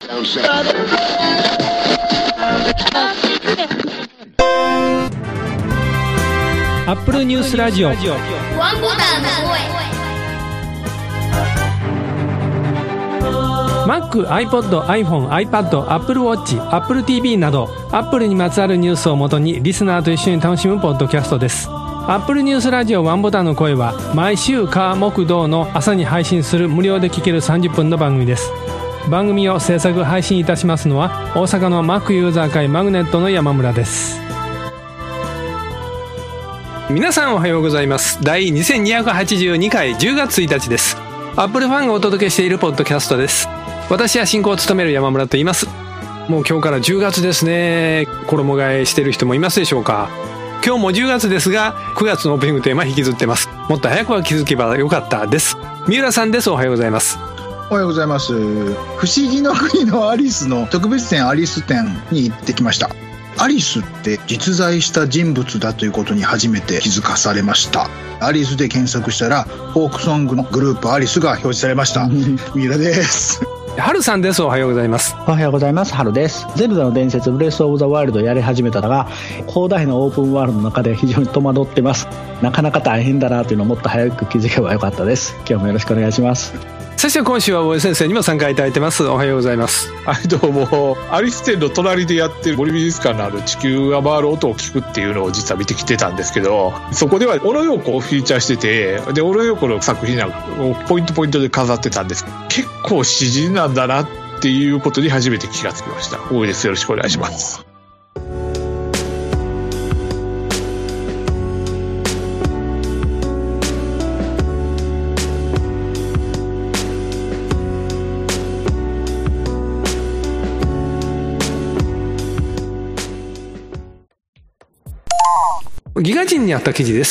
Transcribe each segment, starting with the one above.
アップルニュースラジオワンボタンの声 Mac、iPod、iPhone、iPad、Apple Watch、Apple TV など Apple にまつわるニュースをもとにリスナーと一緒に楽しむポッドキャストです。Apple ニュースラジオワンボタンの声は毎週火木土の朝に配信する無料で聴ける30分の番組です。番組を制作配信いたしますのは大阪の Mac ユーザー会マグネットの山村です。皆さんおはようございます。第2282回10月1日です。アップルファンがお届けしているポッドキャストです。私は進行を務める山村と言います。もう今日から10月ですね。衣替えしてる人もいますでしょうか。今日も10月ですが9月のオープニングテーマ引きずってます。もっと早くは気づけばよかったです。三浦さんです。おはようございます。 おはようございます。不思議の国のアリスの特別展アリス展に行ってきました。アリスって実在した人物だということに初めて気づかされました。アリスで検索したらフォークソングのグループアリスが表示されました。三浦です。 春さんです。おはようございます。 おはようございます。春です。ゼルダの伝説ブレスオブザワイルドをやり始めたのが広大なオープンワールドの中で非常に戸惑ってます。なかなか大変だなというのをもっと早く気づけばよかったです。今日もよろしくお願いします。 そして今週は大江先生にも参加いただいてます。おはようございます。 はい、どうも。アリス展の隣でやってる森美術館のある地球が回る音を聞くっていうのを実は見てきてたんですけど、そこでは小野陽子をフィーチャーしてて、で小野陽子の作品なんかをポイントで飾ってたんです。結構詩人なんだなっていうことに初めて気がつきました。大江です。よろしくお願いします。 ギガ人にあった記事です。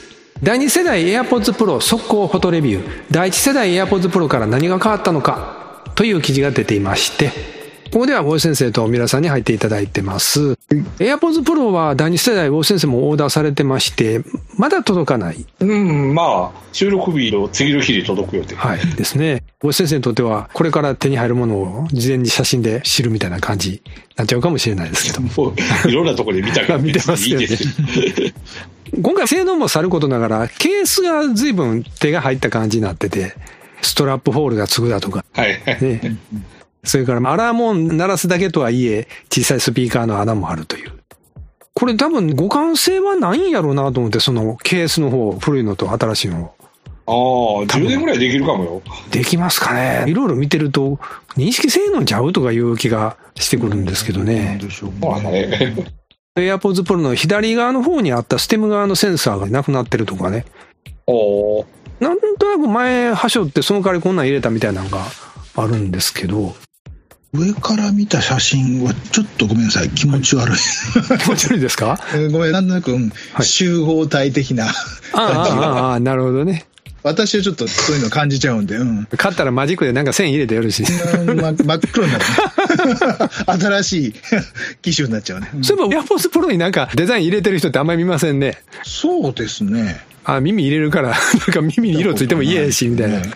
第2世代 AirPods Pro 速攻フォトレビュー、第1世代 AirPods Pro から何が変わったのかという記事が出ていまして、ここでは大江先生と三浦さんに入っていただいてます。AirPods Pro は第2世代大江先生もオーダーされてまして、まだ届かない。 まあ収録日の次の日に届く予定。 はいですね。大江先生にとってはこれから手に入るものを事前に写真で知るみたいな感じになっちゃうかもしれないですけども。 いろんなところで見たから見てますよね。今回性能もさることながらケースが随分手が入った感じになってて、ストラップホールがつくだとか、 はいね、それからアラーム音鳴らすだけとはいえ小さいスピーカーの穴もあるという。これ多分互換性はないんやろうなと思って、そのケースの方、古いのと新しいの。 10年ぐらいできるかもよ。 できますかね。いろいろ見てると認識性能ちゃうとかいう気がしてくるんですけどね。AirPods Pro の左側の方にあったステム側のセンサーがなくなってるとかね。なんとなく前はしょってその代わりこんなん入れたみたいなのがあるんですけど、 上から見た写真はちょっとごめんなさい、気持ち悪い。 気持ち悪いですか？ ごめん、なんとなく、集合体的ななるほどね。 私はちょっとそういうの感じちゃうんで、 買ったらマジックでなんか線入れてよろしい。 真っ黒になるね。新しい機種になっちゃうね。 そういえば AirPods Pro になんかデザイン入れてる人ってあんまり見ませんね。 そうですね。 耳入れるからなんか耳に色ついても嫌やしみたいな。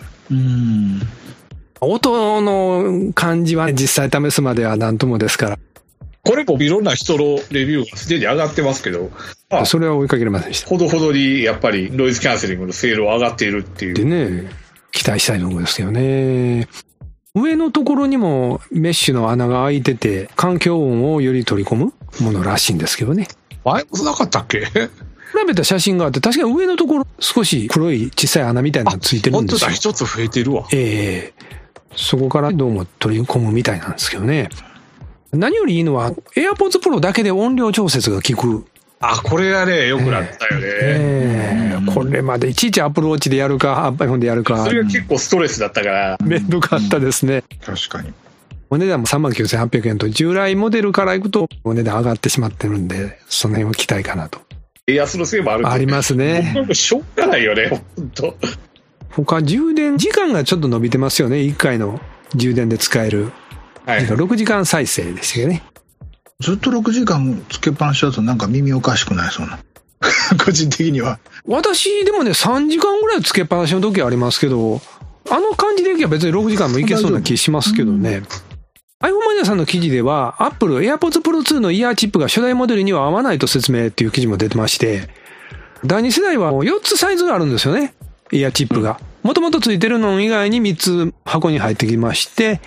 音の感じは実際試すまでは何ともですから。 これもいろんな人のレビューがすでに上がってますけど、 それは追いかけれませんでした。 ほどほどにやっぱりノイズキャンセリングの性能上がっているっていう。 でね、期待したいところですけどね。上のところにもメッシュの穴が開いてて、環境音をより取り込むものらしいんですけどね。 前もなかったっけ？ 比べた写真があって、確かに上のところ少し黒い小さい穴みたいなのがついてるんですよ。 本当だ、一つ増えてるわ。 そこからどうも取り込むみたいなんですけどね。何よりいいのは AirPods Pro だけで音量調節が効く。 これがね、良くなったよね。 これまでいちいち Apple Watch でやるか iPhone でやるか。 それが結構ストレスだったから。 めんどかったですね。 確かに。 お値段も 39,800 円と従来モデルからいくとお値段上がってしまってるんで、その辺は期待かなと。 安のせいもあるんで。 ありますね。 僕はしょうがないよね、本当。 他充電時間がちょっと伸びてますよね。1回の充電で使える。6時間再生でしたよね。 ずっと6時間つけっぱなしだとなんか耳おかしくない？そんな。個人的には。 私でもね、3時間ぐらいつけっぱなしの時ありますけど、あの感じでいけば別に6時間もいけそうな気しますけどね。iPhone 田さんの記事では、Apple AirPods Pro 2のイヤーチップが初代モデルには合わないと説明っていう記事も出てまして、第2世代は4つサイズがあるんですよね、イヤーチップが。もともとついてるの以外に3つ箱に入ってきまして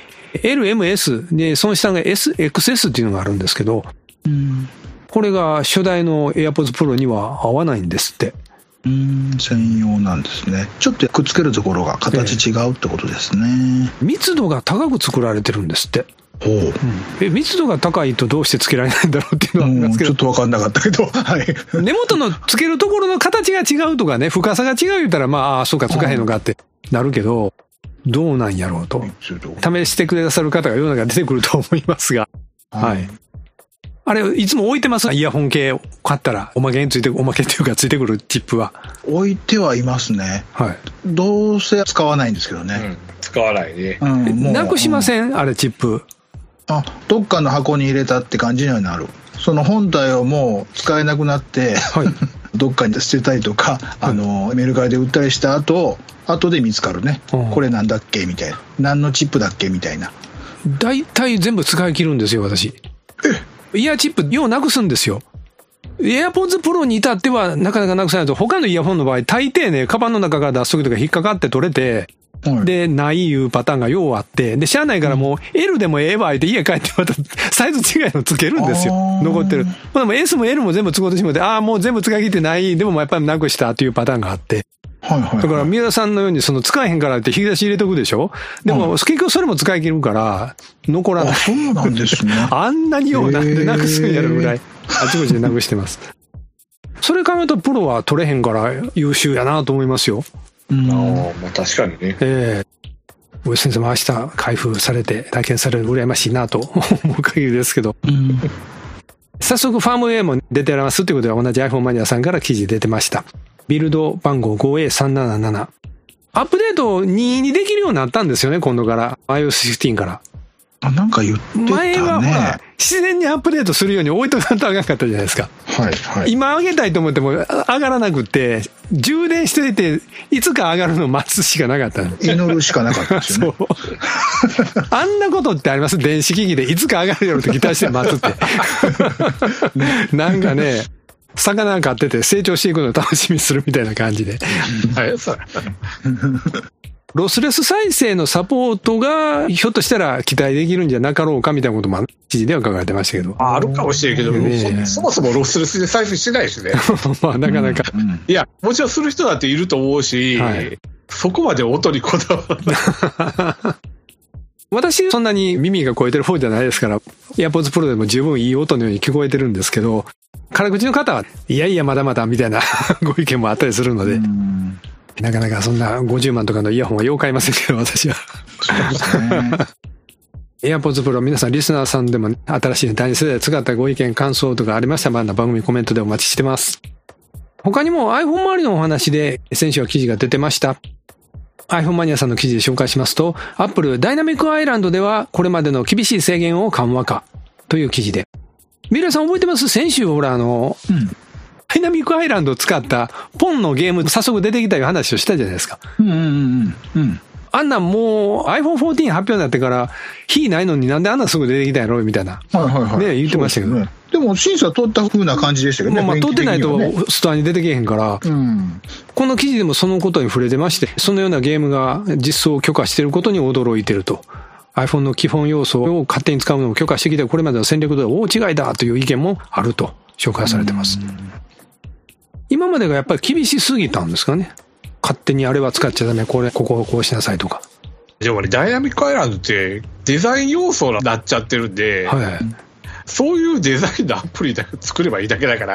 、LMS で、その下が SXS っていうのがあるんですけど、これが初代の AirPods Pro には合わないんですって。 専用なんですね。ちょっとくっつけるところが形違うってことですね。 密度が高く作られてるんですって。密度が高いとどうしてつけられないんだろうっていうのはありますけど、 ちょっと分かんなかったけど、はい、 根元のつけるところの形が違うとかね、深さが違う言ったら、まあ、そうかつかへんのかってなるけど、どうなんやろうと試してくださる方が世の中出てくると思いますが、はい。あれ、いつも置いてます？イヤホン系を買ったら、おまけっていうかついてくるチップは。 置いてはいますね。はい。どうせ使わないんですけどね。 使わないね。 なくしません？あれ、チップ。 どっかの箱に入れたって感じにはなる。その本体をもう使えなくなって、はい、どっかに捨てたりとか、メルカリで売ったりした後で見つかるね。これなんだっけみたいな。何のチップだっけみたいな。 大体全部使い切るんですよ、私。イヤーチップ、ようなくすんですよ。AirPods Pro に至ってはなかなかなくさないと、他のイヤホンの場合、大抵ね、カバンの中から出すときとか引っかかって取れて、で、ないいうパターンがようあって、で、しゃあないからもう L でもええわって家帰ってまたサイズ違いのつけるんですよ。残ってる。でも S も L も全部使ってしまって、もう全部使い切ってない、でもやっぱりなくしたっていうパターンがあって。だから宮田さんのように使えへんからって引き出し入れとくでしょ。でも結局それも使い切るから残らない。 そうなんですね。 あんなにようなんでなくすんやるぐらいあちこちでなくしてます。それ考えるとプロは取れへんから優秀やなと思いますよ。 まあ確かにね。 上先生も明日開封されて体験される羨ましいなと思う限りですけど。早速ファームウェアも出てありますということで、同じ iPhone マニアさんから記事出てました。ビルド番号 5A377。アップデート2にできるようになったんですよね、今度から。iOS15 から。 なんか言ってたね。 前はほら、自然にアップデートするように置いとかんとあかんかったじゃないですか。はいはい。今上げたいと思っても上がらなくて、充電していて、いつか上がるのを待つしかなかった。 祈るしかなかったですよね。そう。 あんなことってあります？電子機器でいつか上がるよって期待して待つって。なんかね、魚飼ってて成長していくのを楽しみにするみたいな感じで。はい、ロスレス再生のサポートがひょっとしたら期待できるんじゃなかろうかみたいなことも記事では書かれてましたけど。 あるかもしれんけど、そもそもロスレスで再生してないしね。 まあなかなか、 いや、もちろんする人だっていると思うし、はい、そこまで音にこだわらない。 私そんなに耳が超えてる方じゃないですから、AirPods Pro でも十分いい音のように聞こえてるんですけど、辛口の方はいやいやまだまだみたいなご意見もあったりするので、なかなかそんな50万とかのイヤホンはよう買いませんけど、私は。AirPods Pro 皆さんリスナーさんでも、ね、新しい第2世代使ったご意見感想とかありましたら、まだ番組コメントでお待ちしてます。他にも iPhone 周りのお話で先週は記事が出てました。iPhone マニアさんの記事で紹介しますと、Apple ダイナミックアイランドではこれまでの厳しい制限を緩和かという記事で。ミラさん覚えてます？先週ほらダイナミックアイランドを使ったポンのゲーム早速出てきたいう話をしたじゃないですか。あんなんもう iPhone 14発表になってから日ないのになんであんなすぐ出てきたんやろみたいな。ね、言ってましたけど。ね、 でも審査通った風な感じでしたけどね。 まあ通ってないとストアに出てけへんから、この記事でもそのことに触れてまして、そのようなゲームが実装を許可していることに驚いていると。iPhone の基本要素を勝手に使うのを許可してきて、これまでの戦略とは大違いだという意見もあると紹介されてます。今までがやっぱり厳しすぎたんですかね。勝手にあれは使っちゃダメ、ここをこうしなさいとか。 でもね、ダイナミックアイランドってデザイン要素になっちゃってるんで、そういうデザインのアプリだけ作ればいいだけだから、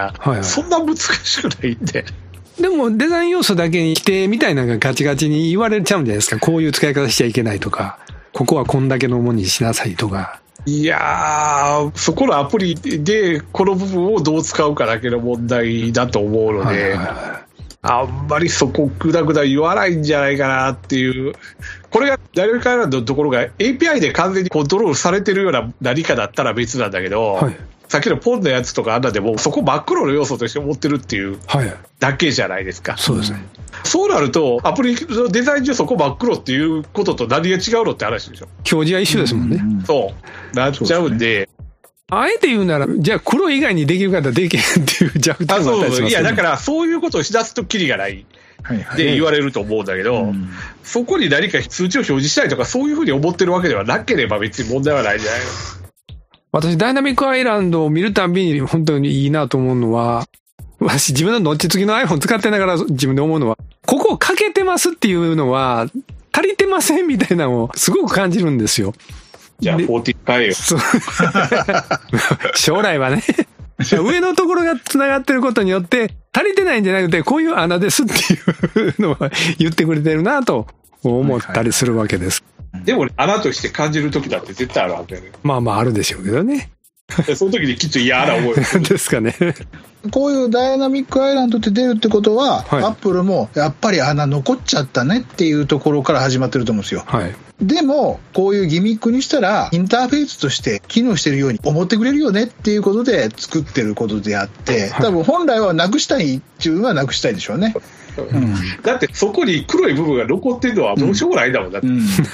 そんな難しくないんで。 でもデザイン要素だけに規定みたいなのがガチガチに言われちゃうんじゃないですか。こういう使い方しちゃいけないとか。ここはこんだけのものにしなさいとか。 いやー、そこのアプリでこの部分をどう使うかだけの問題だと思うので、あんまりそこグダグダ言わないんじゃないかなっていう。これがダイナミックアイランドのところが API で完全にコントロールされてるような何かだったら別なんだけど、 さっきのポンのやつとかあんなでもそこ真っ黒の要素として持ってるっていうだけじゃないですか。 そうですね。 そうなるとアプリのデザイン上そこ真っ黒っていうことと何が違うのって話でしょ。 表示は一緒ですもんね。 そうなっちゃうんで、 あえて言うなら、じゃあ黒以外にできる方はできへんっていう弱点があったりしますよね。 いやだからそういうことをしだすとキリがないで言われると思うんだけど、そこに何か数値を表示したいとかそういうふうに思ってるわけではなければ別に問題はないんじゃないの。 私ダイナミックアイランドを見るたびに本当にいいなと思うのは、私自分のノッチ付きの iPhone 使ってながら自分で思うのは、ここ欠けてますっていうのは足りてませんみたいなのをすごく感じるんですよ。 じゃあ40変えよ。 将来はね上のところが繋がってることによって足りてないんじゃなくてこういう穴ですっていうのは言ってくれてるなと思ったりするわけです。 でも穴として感じる時だって絶対あるわけね。 まあまああるでしょうけどね。 その時にきっと嫌な思いですかね。 こういうダイナミックアイランドって出るってことは、 はい、 アップルもやっぱり穴残っちゃったねっていうところから始まってると思うんですよ。 はい、 でもこういうギミックにしたらインターフェースとして機能してるように思ってくれるよねっていうことで作ってることであって、多分本来はなくしたいっていうのはなくしたいでしょうね。 だってそこに黒い部分が残ってるのはどうしようもないんだもん。だって、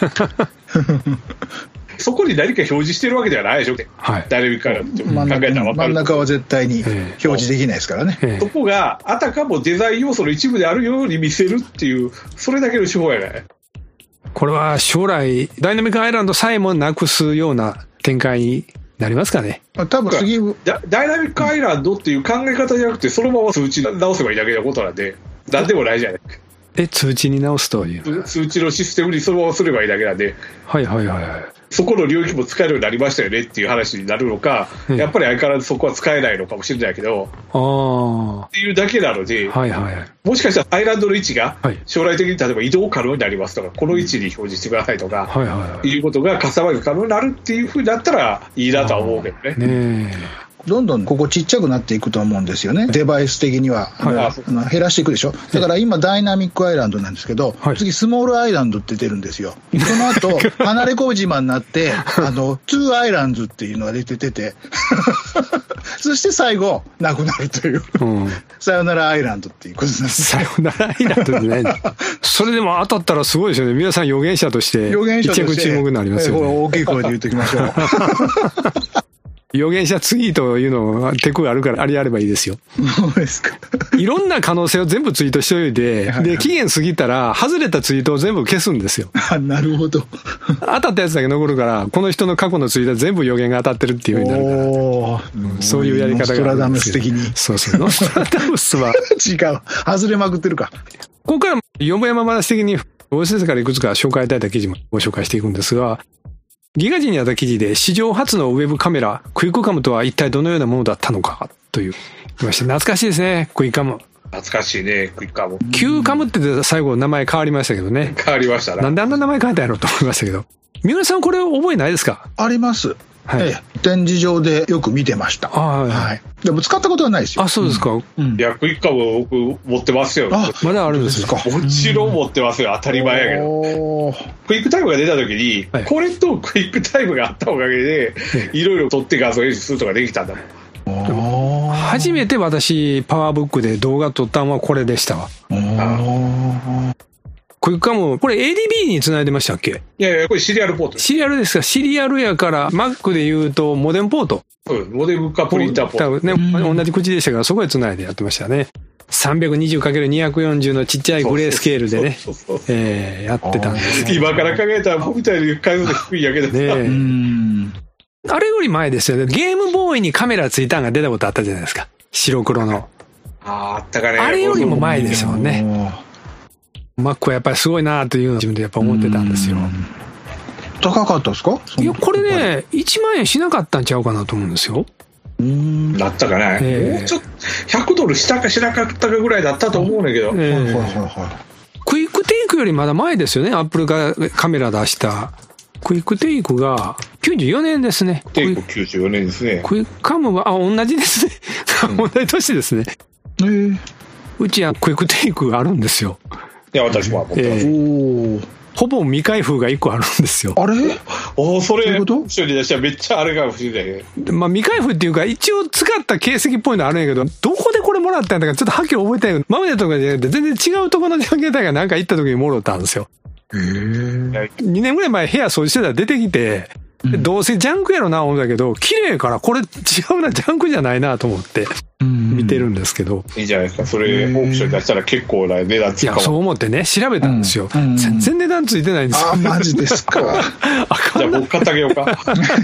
そこに何か表示してるわけではないでしょ、はい、誰から考えたら分かる。 真ん中は絶対に表示できないですからね。 そこがあたかもデザイン要素の一部であるように見せるっていう、それだけの手法やない。 これは将来ダイナミックアイランドさえもなくすような展開になりますかね。 多分次ダイナミックアイランドっていう考え方じゃなくて、そのまま数値直せばいいだけのことなんで、なんでもないじゃない。 通知に直すという数値のシステムにそのまますればいいだけなんで、 はいはいはいはい、 そこの領域も使えるようになりましたよねっていう話になるのか、やっぱり相変わらずそこは使えないのかもしれないけど、っていうだけなので、 はいはいはい、 もしかしたらアイランドの位置が将来的に例えば移動可能になりますとか、この位置に表示してくださいとか、はいはいはい、いうことがカスタマイズ可能になるっていうふうになったらいいなとは思うけどね。 ねどんどんここちっちゃくなっていくと思うんですよね、デバイス的には、減らしていくでしょ。だから今ダイナミックアイランドなんですけど、次スモールアイランドって出るんですよ。その後離れ小島になってトゥーアイランズっていうのが出ててそして最後なくなるという、さよならアイランドっていうことなんです。 さよならアイランドですね。それでも当たったらすごいですよね。皆さん予言者として一着注目になりますよね。 大きい声で言っておきましょう。 予言者ツイートいうのがテクがあるから、あれやればいいですよ。 そうですか。 いろんな可能性を全部ツイートしておいて、で、期限過ぎたら、外れたツイートを全部消すんですよ。 なるほど。 当たったやつだけ残るから、この人の過去のツイートは全部予言が当たってるっていう風になるから。そういうやり方があるんですけど。ノストラダムス的に。そうそう。ノストラダムスは。 違う。外れまくってるか。 ここから、よもやま話的に、大先生からいくつか紹介いただいた記事もご紹介していくんですが、ギガ人にあった記事で史上初のウェブカメラクイックカムとは一体どのようなものだったのかというまして、懐かしいですね。クイックカム懐かしいね。クイックカム Q カムって最後名前変わりましたけどね。 変わりましたね。 なんであんな名前変えたんやろうと思いましたけど、三浦さんこれ覚えないですか？ あります、 はい、 展示場でよく見てました。はい、でも使ったことはないですよ。 あ、そうですか。いや、クイックカム僕持ってますよ。 まだあるんですか？ もちろん持ってますよ。当たり前やけど。クイックタイムが出た時に、これとクイックタイムがあったおかげで、いろいろ撮って画像演出するとかできたんだもん。 初めて私パワーブックで動画撮ったのはこれでしたわ。クイックカム、これ ADB に繋いでましたっけ？ いやいや、これシリアルポート。 シリアルですか？シリアルやから Mac で言うとモデムポート。 モデムかプリンターポート。 ね、同じ口でしたからそこへ繋いでやってましたね。320×240 のちっちゃいグレースケールでね、やってたんです。 今から考えたら僕みたいに解像度低いやけどね。 あれより前ですよね。ゲームボーイにカメラついたんが出たことあったじゃないですか。白黒の。 あったかね。 あれよりも前ですもんね。マックはやっぱりすごいなというのを自分でやっぱ思ってたんですよ。 高かったですか？ いや、これね、1万円しなかったんちゃうかなと思うんですよ。 だったかね。もうちょっと100ドルしたかしなかったかぐらいだったと思うんだけど。クイックテイクよりまだ前ですよね。アップルがカメラ出したクイックテイクが94年ですね。 テイク94年ですね。 クイックカムは同じですね。同じ年ですね。うちはクイックテイクがあるんですよ。 いや、私も持ってます。 ほぼ未開封が1個あるんですよ。 あれそれ、 そういうこと一緒に出したらめっちゃあれが不思議だけど。 まあ未開封っていうか、一応使った形跡っぽいのあるんやけど、どこでこれもらったんだかちょっとはっきり覚えてないけど、マムネとかじゃなくて全然違うところの携帯がなんか行った時にもろったんですよ。2年ぐらい前部屋掃除してたら出てきて、どうせジャンクやろな思うんだけど、綺麗からこれ違うな、ジャンクじゃないなと思って見てるんですけど。 いいじゃないですか。それオークションに出したら結構な値段つくかも。 いや、そう思ってね、調べたんですよ。全然値段ついてないんですよ。 あ、マジですか。 じゃあ僕買ってあげようか。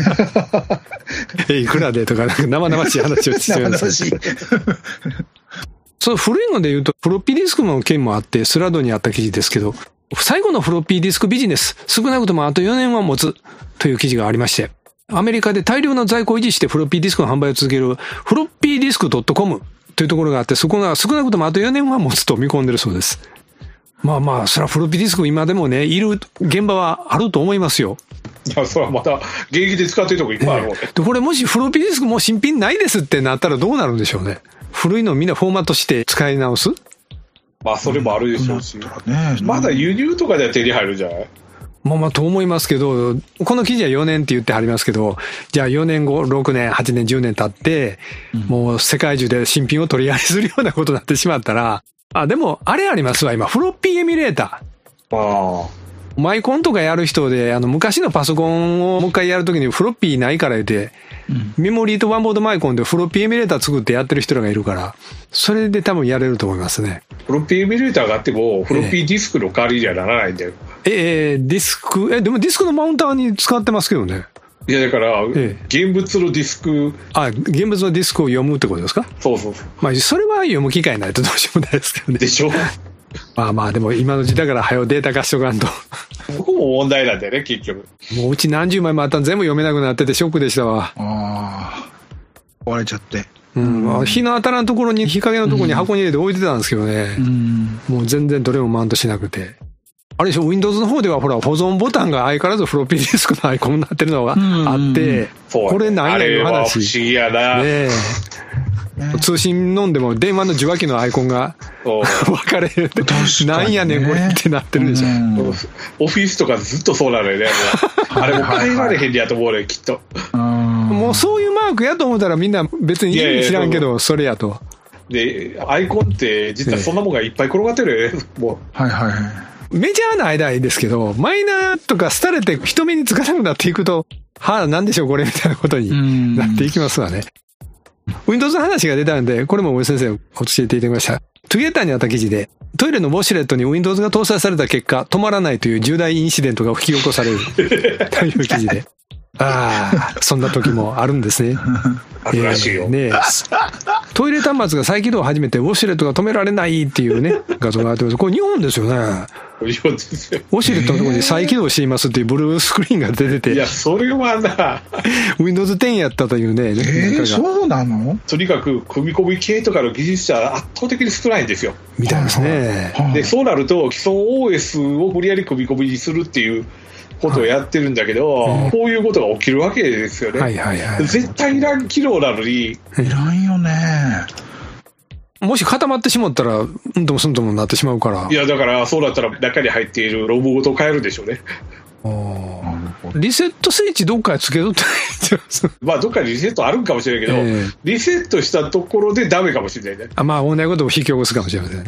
いくらでとか、なんか生々しい話をしてるんですよ。その古いので言うと、フロッピーディスクの件もあって、スラドにあった記事ですけど、最後のフロッピーディスクビジネス、少なくともあと4年は持つという記事がありまして、アメリカで大量の在庫を維持してフロッピーディスクの販売を続けるフロッピーディスク .com というところがあって、そこが少なくともあと4年は持つと見込んでるそうです。まあまあ、それはフロッピーディスク今でもね、いる現場はあると思いますよ。 いや、それはまた現役で使ってるとこいっぱいあるもんね。 で、これもしフロッピーディスクもう新品ないですってなったらどうなるんでしょうね。古いのをみんなフォーマットして使い直す？ まあそれもあるでしょうし、まだ輸入とかでは手に入るじゃない。 まあと思いますけど、この記事は4年って言ってはりますけど、じゃあ4年後、6年、8年、10年経って、もう世界中で新品を取り合いするようなことになってしまったら、でもあれありますわ、今、フロッピーエミュレーター。マイコンとかやる人で、昔のパソコンをもう一回やるときにフロッピーないから言って、メモリーとワンボードマイコンでフロッピーエミュレーター作ってやってる人らがいるから、それで多分やれると思いますね。 フロッピーエミュレーターがあっても、フロッピーディスクの代わりにはならないんだよ。 ディスク、でもディスクのマウンターに使ってますけどね。 いや、だから、現物のディスク。 現物のディスクを読むってことですか？ そうそうそう。 まあ、それは読む機会ないとどうしようもないですけどね。 でしょ？ まあまあ、でも今の時代から早うデータ化しとかんと。 ここも問題なんだよね、結局。 もううち何十枚もあったの全部読めなくなっててショックでしたわ。 壊れちゃって。 日の当たらんところに、日陰のところに箱に入れて置いてたんですけどね。もう全然どれもマウントしなくて。あれでしょ、Windows の方ではほら、保存ボタンが相変わらずフロッピーディスクのアイコンになってるのがあって、これ何やいう話。 あれは不思議やな。 ね通信飲んでも電話の受話器のアイコンが分かれる。なんやねんこれってなってるでしょ。 オフィスとかずっとそうなのよね。あれも変えられへんやと思うね、きっと。 もうそういうマークやと思ったらみんな別に知らんけど、それやと。 で、アイコンって実はそんなもんがいっぱい転がってるよね。もうメジャーな間はいいですけど、マイナーとか廃れて人目につかなくなっていくと、なんでしょうこれみたいなことになっていきますわね。Windows の話が出たんで、これも森先生教えていただきました。トゥゲーターにあった記事で、トイレのウォシュレットに Windows が搭載された結果、止まらないという重大インシデントが引き起こされるという記事で。そんな時もあるんですね。 あるらしいよ。 トイレ端末が再起動を始めてウォシュレットが止められないっていうね、画像があってます。これ日本ですよね。 日本ですよ。 ウォシュレットのところに再起動していますっていうブルースクリーンが出てて。 いや、それはな。 Windows 10やったというね。 そうなの？ とにかく組み込み系とかの技術者は圧倒的に少ないんですよ。 みたいですね。 で、そうなると既存 OS を無理やり組み込みにするっていうことをやってるんだけど、こういうことが起きるわけですよね。絶対いらん機能なのに。 いらんよね。 もし固まってしまったら、うんともすんともなってしまうから。 いや、だからそうだったら中に入っているロボごと変えるでしょうね。 リセットスイッチどっかにつけとったらいいんですよ。 まあどっかにリセットあるんかもしれないけど、リセットしたところでダメかもしれないね。 まあ同じことを引き起こすかもしれませんね。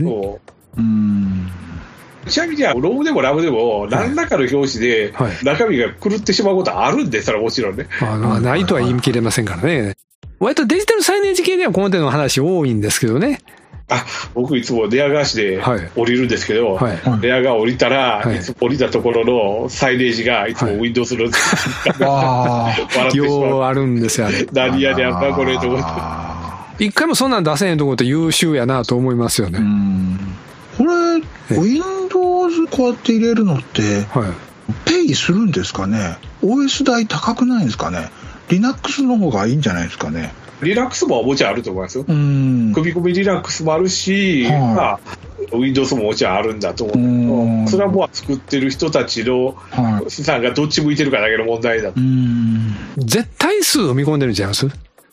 ちなみにロームでもラムでも何らかの表紙で中身が狂ってしまうことはあるんで、それはもちろんね。 ないとは言い切れませんからね。割とデジタルサイネージ系ではこの手の話多いんですけどね。 僕いつもレアガーシで降りるんですけど、レアが降りたら、いつも降りたところのサイネージがいつも Windows の、 笑ってしまう。ようあるんですよ、あれ。 何やねんな、これ、と思って。 一回もそんなん出せへんところって優秀やなと思いますよね。 これ、Windows こうやって入れるのって、ペイするんですかね？ OS 代高くないんですかね？Linux の方がいいんじゃないですかね。 リラックスももちろんあると思いますよ。組み込みリラックスもあるし、Windows ももちろんあるんだと思うんだけど、それはもう作ってる人たちの資産がどっち向いてるかだけの問題だと。 絶対数を見込んでるんちゃいます？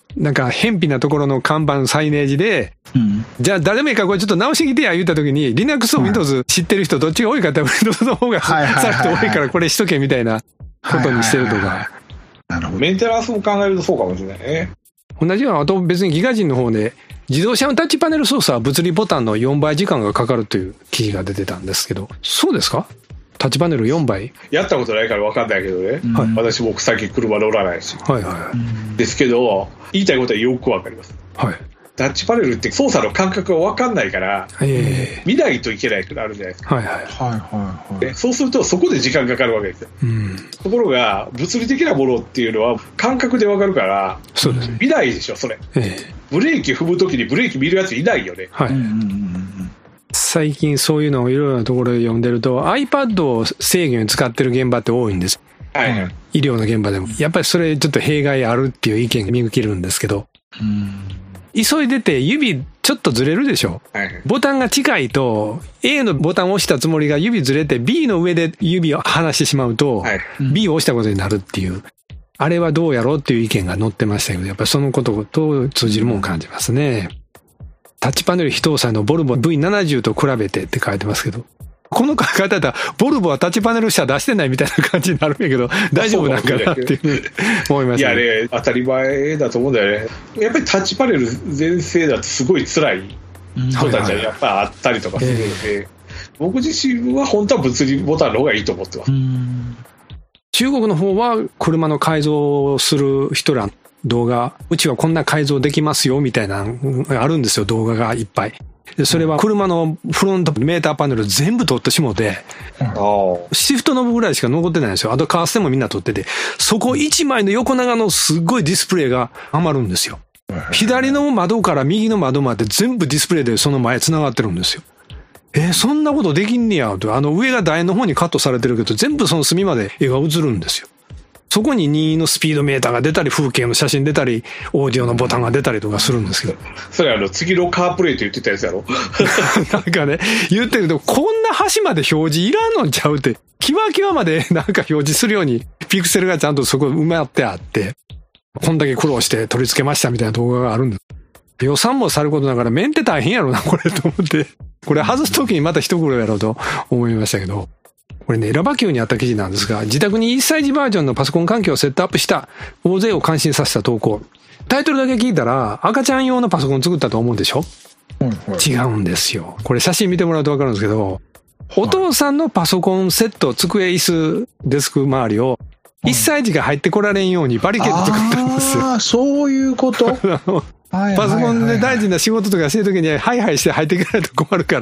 なんか、偏僻なところの看板サイネージで、じゃあ誰もいいからこれちょっと直してきてや言った時に、Linux と Windows 知ってる人どっちが多いかって Windows の方がさらっと多いからこれしとけみたいなことにしてるとか。 なるほど。 メンテナンスも考えるとそうかもしれないね。 同じような、あと別にギガ人の方で、自動車のタッチパネル操作は物理ボタンの4倍時間がかかるという記事が出てたんですけど、そうですか？タッチパネル4倍？ やったことないから分かんないけどね。 はい、 私も最近車乗らないし。 はいはい。 ですけど、言いたいことはよく分かります。 はい。 タッチパネルって操作の感覚が分かんないから、見ないといけないってなるじゃないですか。 はいはい。 でそうするとそこで時間かかるわけですよ。ところが物理的なものっていうのは感覚で分かるから、 そうですね、 見ないでしょそれ。ブレーキ踏むときにブレーキ見るやついないよね。 はい。最近そういうのをいろいろなところで読んでると iPad を制御に使ってる現場って多いんです。 はいはい。 医療の現場でもやっぱりそれちょっと弊害あるっていう意見が見受けるんですけど、急いでて指ちょっとずれるでしょ、はい、ボタンが近いと A のボタンを押したつもりが指ずれて B の上で指を離してしまうと、はい、B を押したことになるっていう、あれはどうやろうっていう意見が載ってましたけど、やっぱりそのことと通じるもんを感じますね。タッチパネル非搭載のボルボ V70 と比べてって書いてますけど、この書き方だったらボルボはタッチパネル車出してないみたいな感じになるんやけど、大丈夫なんかなっていう思いますね。いやね、 当たり前だと思うんだよね。やっぱりタッチパネル全盛だとすごい辛い人たちはやっぱりあったりとかするので、僕自身は本当は物理ボタンの方がいいと思ってます。 中国の方は車の改造をする人ら動画、うちはこんな改造できますよみたいなあるんですよ、動画がいっぱい。でそれは車のフロントメーターパネル全部取ってしもうて、シフトノブぐらいしか残ってないんですよ。あとカーステもみんな取ってて、そこ1枚の横長のすっごいディスプレイが余るんですよ。左の窓から右の窓まで全部ディスプレイでその前繋がってるんですよ。そんなことできんねやと。上が台の方にカットされてるけど全部その隅まで絵が映るんですよ。そこに任意のスピードメーターが出たり、風景の写真出たり、オーディオのボタンが出たりとかするんですけど。 それ次のカープレイと言ってたやつやろなんかね、言ってるけど、こんな端まで表示いらんのんちゃうって、キワキワまでなんか表示するように、ピクセルがちゃんとそこ埋まってあって、こんだけ苦労して取り付けましたみたいな動画があるんです。予算もさることながら、メンテ大変やろな、これと思って。これ外すときにまた一苦労やろうと思いましたけど。これね、ラバキューにあった記事なんですが、自宅に1歳児バージョンのパソコン環境をセットアップした大勢を感心させた投稿。タイトルだけ聞いたら赤ちゃん用のパソコン作ったと思うでしょ、違うんですよ。これ写真見てもらうと分かるんですけど、お父さんのパソコンセット、机、椅子、デスク周りを1歳児が入ってこられんようにバリケード作ったんですよ。 ああ、そういうことパソコンで大事な仕事とかしてるときにハイハイして入ってこないと困るから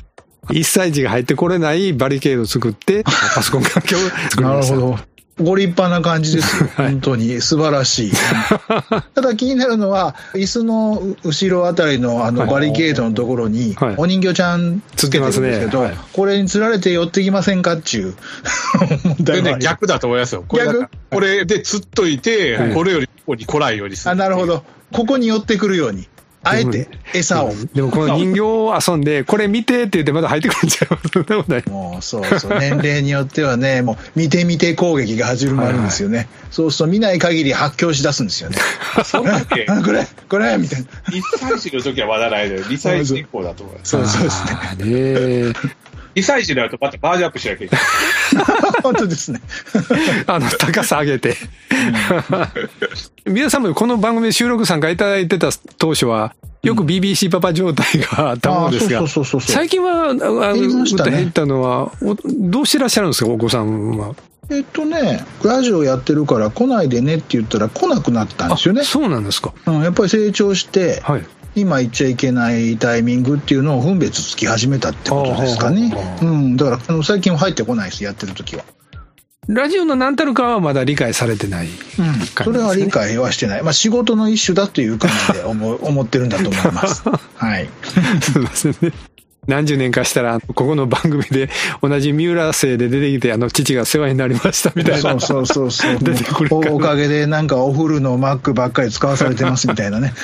。1歳児が入ってこれないバリケードを作ってパソコン環境を作りました。 なるほど。ご立派な感じですよ。本当に素晴らしい。ただ気になるのは、椅子の後ろあたりのバリケードのところにお人形ちゃんつけてるんですけど、これに釣られて寄ってきませんかっちゅう問題は。 逆だと思いますよ。これで釣っといて、これよりここに来ないようにする。 あ、なるほど。ここに寄ってくるように。あえて餌を。 でもこの人形を遊んで、これ見てって言ってまだ入ってくるんちゃうもうそうそう。年齢によってはね、もう見て見て攻撃が始まるんですよね。そうすると見ない限り発狂し出すんですよね。 そうだっけこれみたいな。 1歳児の時はまだないのよ。2歳児以降だと思います。 そうですね。 2歳児になるとまたバージョンアップしなきゃいけない。 本当ですね。 高さ上げて。皆さんもこの番組で収録参加いただいてた当初は、よく BBC パパ状態があったものですが、最近は、歌減ったのは、どうしてらっしゃるんですか、お子さんは。 ラジオやってるから来ないでねって言ったら来なくなったんですよね。 そうなんですか。 やっぱり成長して、 はい、 今言っちゃいけないタイミングっていうのを分別つき始めたってことですかね。だから最近は入ってこないです、やってる時は。 ラジオの何たるかはまだ理解されてない感じですね。 それは理解はしてない。仕事の一種だという感じで思ってるんだと思います。はい。 すみませんね。何十年かしたら、ここの番組で同じ三浦姓で出てきて、父が世話になりましたみたいな。 そう。 出てくるおかげでなんかおフルの Mac ばっかり使わされてますみたいなね。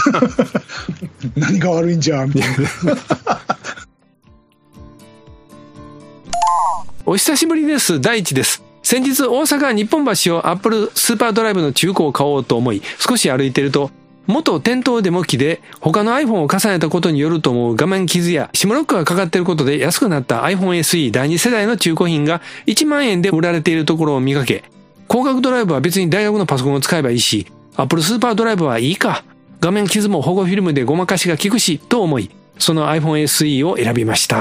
何が悪いんじゃみたいな。 お久しぶりです。第一です。先日大阪日本橋をアップルスーパードライブの中古を買おうと思い、少し歩いていると、 元店頭デモ機で他の iPhone を重ねたことによると思う画面傷やシムロックがかかっていることで安くなった iPhone SE 第2世代の中古品が1万円で売られているところを見かけ、光学ドライブは別に大学のパソコンを使えばいいし、Apple スーパードライブはいいか。画面傷も保護フィルムでごまかしが効くし、と思い、その iPhone SE を選びました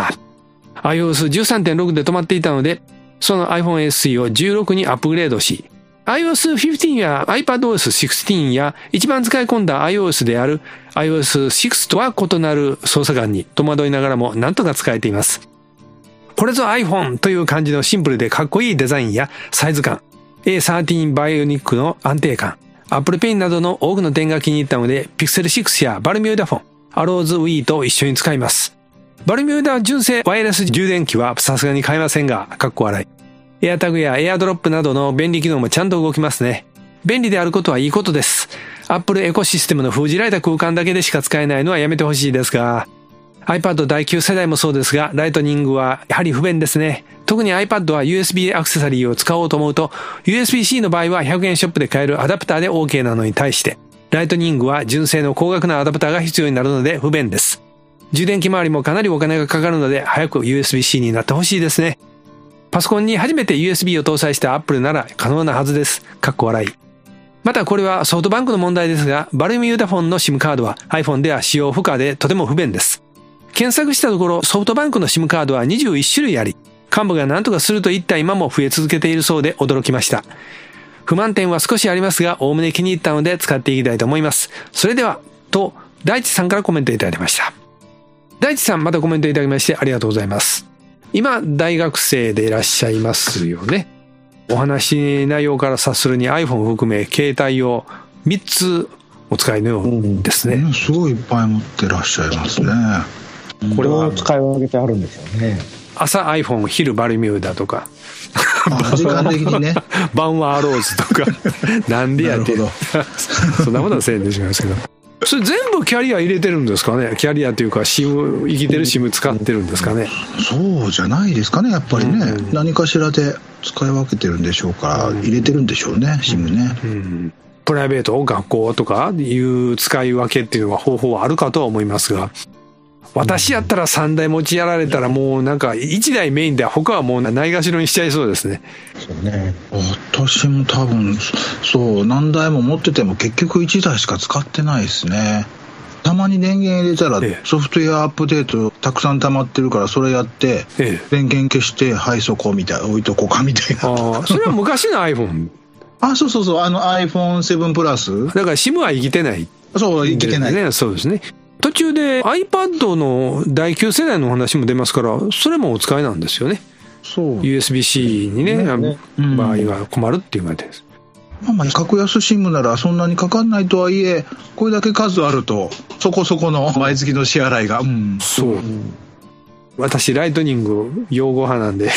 。iOS 13.6 で止まっていたので、その iPhone SE を16にアップグレードし、iOS 15や iPadOS 16や一番使い込んだ iOS である iOS 6とは異なる操作感に戸惑いながらもなんとか使えています。これぞ iPhone という感じのシンプルでかっこいいデザインやサイズ感、A13 バイオニックの安定感、Apple Pen などの多くの点が気に入ったので Pixel 6やバルミューダフォン、アローズ Wii と一緒に使います。バルミューダ純正ワイヤレス充電器はさすがに買えませんが、かっこ笑い。エアタグやエアドロップなどの便利機能もちゃんと動きますね。便利であることはいいことです。Apple エコシステムの封じられた空間だけでしか使えないのはやめてほしいですが、iPad 第9世代もそうですが、ライトニングはやはり不便ですね。特に iPad は USB アクセサリーを使おうと思うと、USB-C の場合は100円ショップで買えるアダプターで OK なのに対して、ライトニングは純正の高額なアダプターが必要になるので不便です。充電器周りもかなりお金がかかるので、早く USB-C になってほしいですね。パソコンに初めて USB を搭載した Apple なら可能なはずです。かっこ笑い。またこれはソフトバンクの問題ですが、バルミューダフォンの SIM カードは iPhone では使用不可でとても不便です。検索したところソフトバンクの SIM カードは21種類あり、幹部が何とかするといった今も増え続けているそうで驚きました。不満点は少しありますが、おおむね気に入ったので使っていきたいと思います。それでは、と大地さんからコメントいただきました。大地さんまたコメントいただきましてありがとうございます。今大学生でいらっしゃいますよね。お話内容から察するに iPhone を含め携帯を3つお使いのようですね。 すごいいっぱい持ってらっしゃいますね。 これは使い分けてあるんですよね。 朝 iPhone、昼バルミューダとか時間的にね晩はアローズとかなんでやってそんなことはせんでしまいますけど、それ全部キャリア入れてるんですかね。キャリアというかSIM、生きてる SIM 使ってるんですかね。 そうじゃないですかね、やっぱりね、何かしらで使い分けてるんでしょうから、入れてるんでしょうね、SIM ね。 プライベート、学校とかいう使い分けっていうのは方法はあるかとは思いますが、私やったら3台持ちやられたらもうなんか1台メインで他はもうないがしろにしちゃいそうですね。 そうね。私も多分そう何台も持ってても結局1台しか使ってないですね。たまに電源入れたらソフトウェアアップデートたくさん溜まってるからそれやって電源消してはいそこみたい置いとこうかみたいな。 それは昔の iPhone そうそうそう、iPhone7 プラスだから SIM は生きてない。 そう生きてないね。 そうですね。途中で iPad の第9世代の話も出ますから、それもお使いなんですよね。そう USB-C にね、場合は困るっていう感じです。 格安SIMならそんなにかかんないとはいえ、これだけ数あるとそこそこの毎月の支払いが、 そう、私ライトニング用語派なんで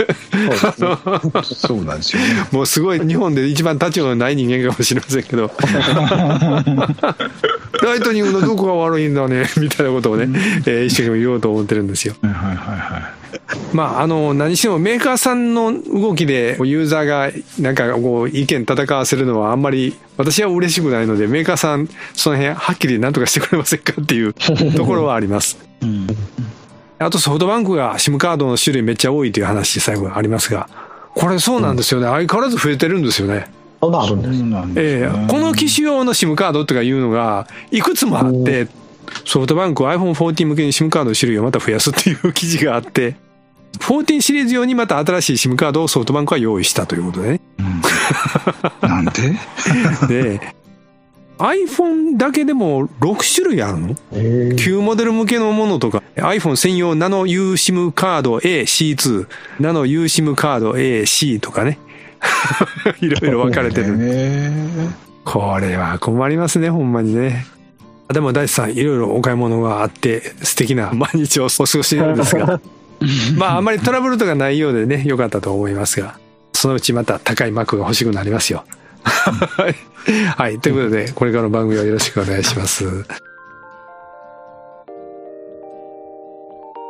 そうなんですよね。 もうすごい日本で一番立場のない人間かもしれませんけどライトニングのどこが悪いんだねみたいなことをね、一生懸命言おうと思ってるんですよ。何してもメーカーさんの動きでユーザーがなんかこう意見戦わせるのはあんまり私は嬉しくないので、メーカーさんその辺はっきり何とかしてくれませんかっていうところはありますあとソフトバンクが SIM カードの種類めっちゃ多いという話最後ありますが、これそうなんですよね。相変わらず増えてるんですよね。 そんなあるんですね。 この機種用の SIM カードとかいうのがいくつもあって、ソフトバンクは iPhone14 向けに SIM カードの種類をまた増やすっていう記事があって、14シリーズ用にまた新しい SIM カードをソフトバンクは用意したということでね。 なんででiPhone だけでも6種類あるの？旧モデル向けのものとか iPhone 専用ナノ USIM カード A、C2 ナノ USIM カード A、C とかねいろいろ分かれてる。これは困りますね、ほんまにね。でも大地さんいろいろお買い物があって素敵な毎日をお過ごしなんですがあんまりトラブルとかないようでね、良かったと思いますが、そのうちまた高いマックが欲しくなりますよはい、ということでこれからの番組をよろしくお願いします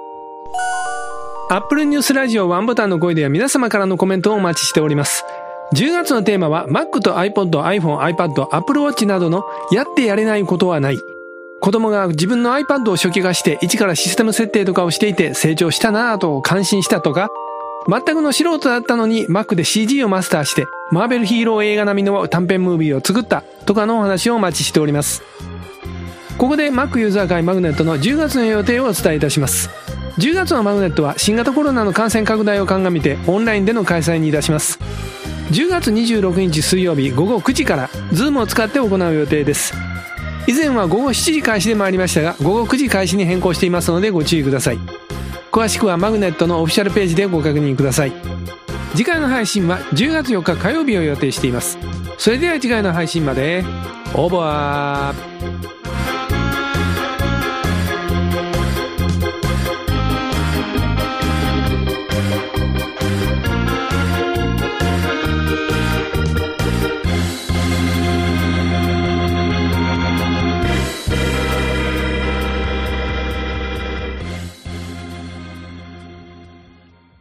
。Apple ニュースラジオワンボタンの声では皆様からのコメントをお待ちしております。 10月のテーマは Mac と iPod、iPhone、iPad、Apple Watch などのやってやれないことはない。子供が自分の iPad を初期化して一からシステム設定とかをしていて成長したなぁと感心したとか、全くの素人だったのに Mac で CG をマスターしてマーベルヒーロー映画並みの短編ムービーを作ったとかのお話をお待ちしております。ここで Mac ユーザー会マグネットの10月の予定をお伝えいたします。10月のマグネットは新型コロナの感染拡大を鑑みてオンラインでの開催にいたします。10月26日水曜日午後9時から Zoom を使って行う予定です。以前は午後7時開始でもありましたが、午後9時開始に変更していますのでご注意ください。詳しくはマグネットのオフィシャルページでご確認ください。次回の配信は10月4日火曜日を予定しています。それでは次回の配信までオーバー。